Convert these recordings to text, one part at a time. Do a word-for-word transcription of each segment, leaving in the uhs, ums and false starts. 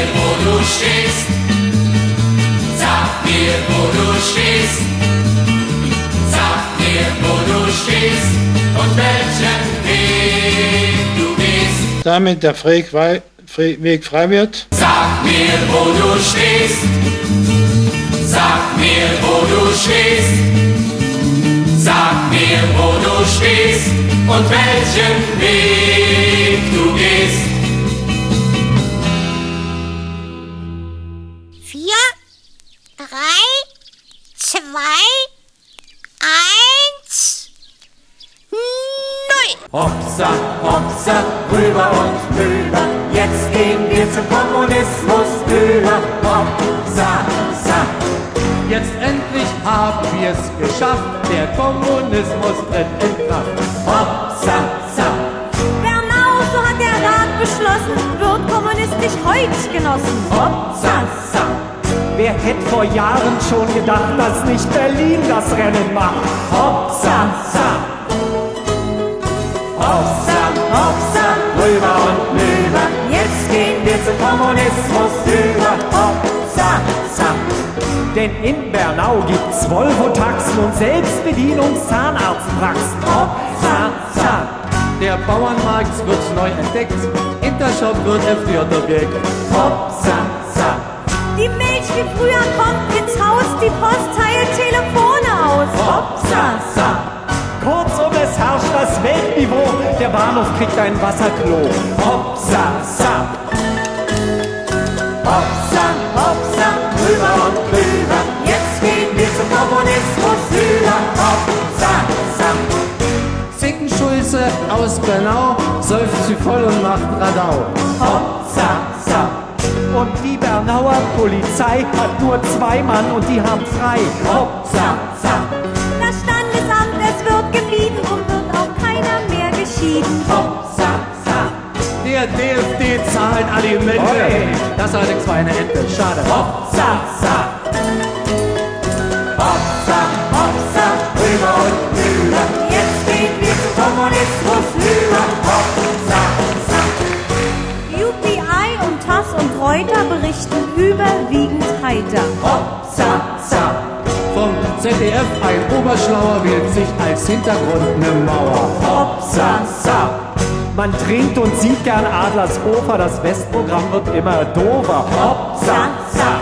mir, wo du stehst. Sag mir, wo du stehst. Sag mir, wo du stehst und welchen Weg du gehst. Damit der Weg frei wird. Sag mir, wo du stehst. Sag mir, wo du stehst. Sag mir, wo du stehst und welchen Weg du gehst. Vier, drei, zwei, eins, null. Hopsa, hopsa, rüber und rüber, jetzt gehen wir zum Kommunismus über. Hopsa, sa. Jetzt endlich haben wir's geschafft, der Kommunismus tritt in Kraft. Hopsa, sa. Bernau, so hat der Rat beschlossen, wird kommunistisch heute genossen. Hopsa, sa. Wer hätte vor Jahren schon gedacht, dass nicht Berlin das Rennen macht? Hopsa, sa. Hopsa, hopsa, rüber und rüber, jetzt gehen wir zum Kommunismus über. Hopsa, sa. Denn in Bernau gibt's Volvo-Taxen und Selbstbedienungs-Zahnarztpraxen. Hopsa, sa. Der Bauernmarkt wird neu entdeckt, Intershop wird F J-Objekt. Hopsa, sa. Die Milch wie früher kommt ins Haus, die Post teilt Telefone aus. Hopsa, sa. Kurzum, es herrscht das Weltniveau, der Bahnhof kriegt ein Wasserklo. Hopsa, sa. Hopsa, hopsa, rüber und rüber, jetzt gehen wir zum Kommunismus über. Hopsa, sa. Zickenschulze aus Bernau säuft sie voll und macht Radau. Hopsa, sa. Und die Bernauer Polizei hat nur zwei Mann und die haben frei. Hopsa, sa. Das Standesamt, es wird gemieden und wird auch keiner mehr geschieden. Hopsa, sa. Der D F D zahlt Alimente. Okay. Das allerdings war eine Ente. Schade. Hopsa, sa. Hopsa, hopsa, rüber und rüber. Jetzt gehen wir zum Kommunismus über. Hopsa, sa. U P I und T A S und Reuter berichten überwiegend heiter. Hopsa, sa. Vom Z D F ein Oberschlauer wählt sich als Hintergrund eine Mauer. Hopsa, sa. Man trinkt und sieht gern Adlershofer, das Westprogramm wird immer dover. Hopsa, sa.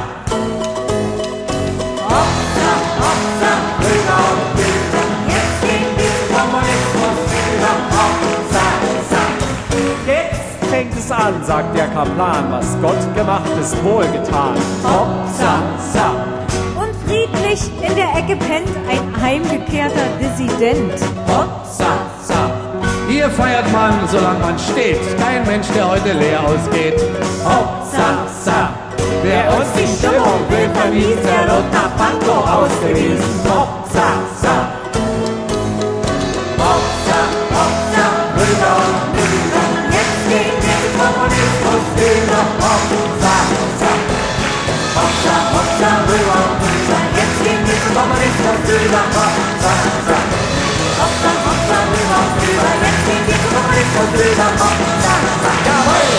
Hopsa, hopsa, rüber und rüber, jetzt gehen wir zum Kommunismus über. Hopsa, sa. Jetzt fängt es an, sagt der Kaplan, was Gott gemacht ist, wohlgetan. Hopsa, sa. Und friedlich in der Ecke pennt ein heimgekehrter Dissident. Hopsa, sa. Hier feiert man, solange man steht. Kein Mensch, der heute leer ausgeht. Hopsa, sa. Wer uns die Stimmung will vermiesen, der wird nach Pankow ausgewiesen. Hopsa, sa. Hopsa, hopsa, rüber und rüber. Jetzt gehen wir zum Kommunismus über. Hopsa, sa. Hopsa, hopsa, rüber und rüber. Jetzt gehen wir zum Kommunismus über. Hopsa, sa. Hopsa, hopsa, rüber und rüber. Jetzt gehen wir zum Kommunismus über. Hopsa, sa. Jawohl!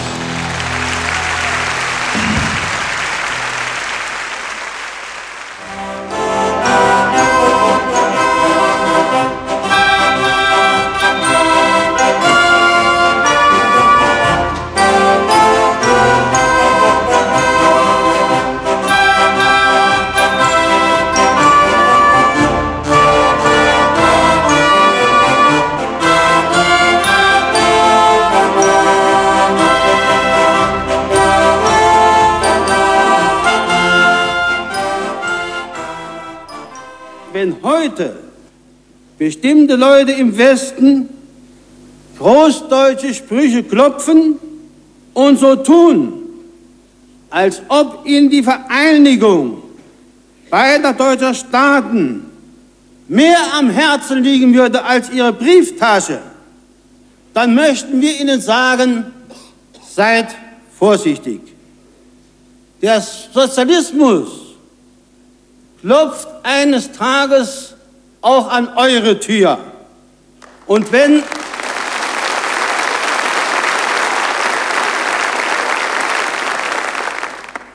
Wenn heute bestimmte Leute im Westen großdeutsche Sprüche klopfen und so tun, als ob ihnen die Vereinigung beider deutscher Staaten mehr am Herzen liegen würde als ihre Brieftasche, dann möchten wir ihnen sagen, seid vorsichtig. Der Sozialismus klopft eines Tages auch an eure Tür. Und wenn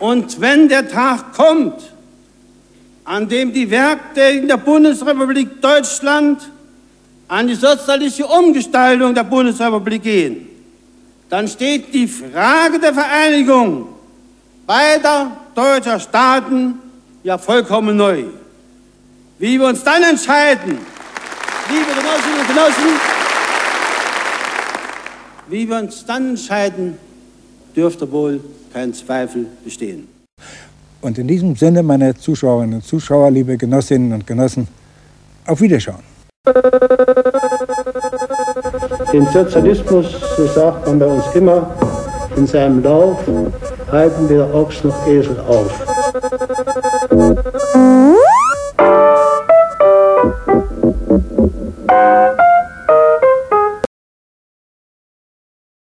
Und wenn der Tag kommt, an dem die Werke in der Bundesrepublik Deutschland an die sozialistische Umgestaltung der Bundesrepublik gehen, dann steht die Frage der Vereinigung beider deutscher Staaten ja vollkommen neu. Wie wir uns dann entscheiden, liebe Genossinnen und Genossen, wie wir uns dann entscheiden, dürfte wohl kein Zweifel bestehen. Und in diesem Sinne, meine Zuschauerinnen und Zuschauer, liebe Genossinnen und Genossen, auf Wiederschauen. Den Sozialismus, so sagt man bei uns immer, in seinem Lauf halten weder Ochs noch Esel auf.